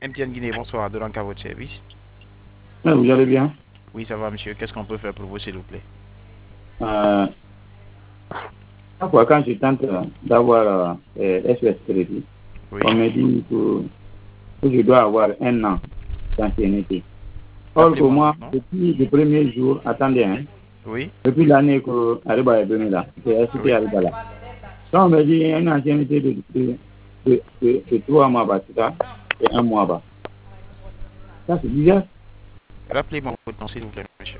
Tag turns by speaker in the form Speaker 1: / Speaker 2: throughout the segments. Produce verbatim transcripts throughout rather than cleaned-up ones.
Speaker 1: M T N Guinée, bonsoir, de à votre service.
Speaker 2: Ah, vous allez bien?
Speaker 1: Oui, ça va, monsieur. Qu'est-ce qu'on peut faire pour vous, s'il vous plaît?
Speaker 2: Euh, chaque fois quand je tente euh, d'avoir euh, S O S Crédit,
Speaker 1: Oui.
Speaker 2: on me dit que, que je dois avoir un an d'ancienneté. Or que
Speaker 1: Rappelez-moi
Speaker 2: moi,
Speaker 1: votre nom.
Speaker 2: depuis le premier jour, attendez, hein,
Speaker 1: Oui.
Speaker 2: depuis l'année que Ariba est venu là, c'est
Speaker 1: Oui.
Speaker 2: cité Ariba là. Quand on me dit une ancienneté de, de, de, de, de trois mois, bah, c'est ça, et un mois, bah. Ça, c'est bizarre.
Speaker 1: Rappelez-moi votre nom, s'il vous plaît, monsieur.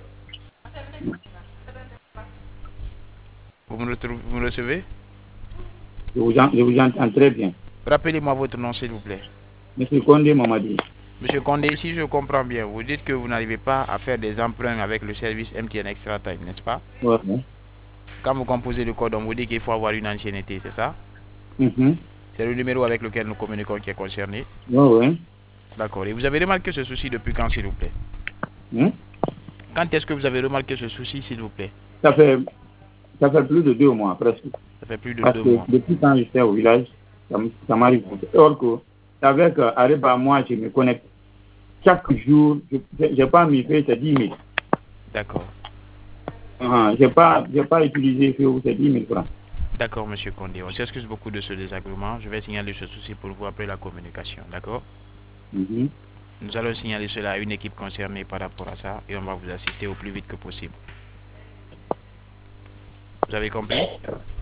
Speaker 1: Vous me, retrou- vous me recevez?
Speaker 2: Je vous, en- je vous entends très bien.
Speaker 1: Rappelez-moi votre nom, s'il vous plaît.
Speaker 2: Monsieur Condé m'a dit.
Speaker 1: Monsieur Condé, si je comprends bien, vous dites que vous n'arrivez pas à faire des emprunts avec le service M T N Extra Time, n'est-ce pas?
Speaker 2: Ouais, ouais.
Speaker 1: Quand vous composez le code, on vous dit qu'il faut avoir une ancienneté, c'est ça?
Speaker 2: Mhm.
Speaker 1: C'est le numéro avec lequel nous communiquons qui est concerné.
Speaker 2: Ouais, ouais.
Speaker 1: D'accord. Et vous avez remarqué ce souci depuis quand, s'il vous plaît?
Speaker 2: Hein?
Speaker 1: Quand est-ce que vous avez remarqué ce souci, s'il vous plaît?
Speaker 2: Ça fait Ça fait plus de deux mois presque.
Speaker 1: Ça fait plus de
Speaker 2: Parce
Speaker 1: deux
Speaker 2: que
Speaker 1: mois.
Speaker 2: depuis quand j'étais au village, ça, m- ça m'arrive. Or que, avec euh, Areba, moi, je me connecte chaque jour. Je n'ai pas mis fait, c'est dix mille.
Speaker 1: D'accord.
Speaker 2: Uh Je n'ai pas, j'ai pas utilisé fait, c'est dix mille francs.
Speaker 1: D'accord, monsieur Condé. On s'excuse beaucoup de ce désagrément. Je vais signaler ce souci pour vous après la communication. D'accord?
Speaker 2: Mhm.
Speaker 1: Nous allons signaler cela à une équipe concernée par rapport à ça et on va vous assister au plus vite que possible. Vous avez compris?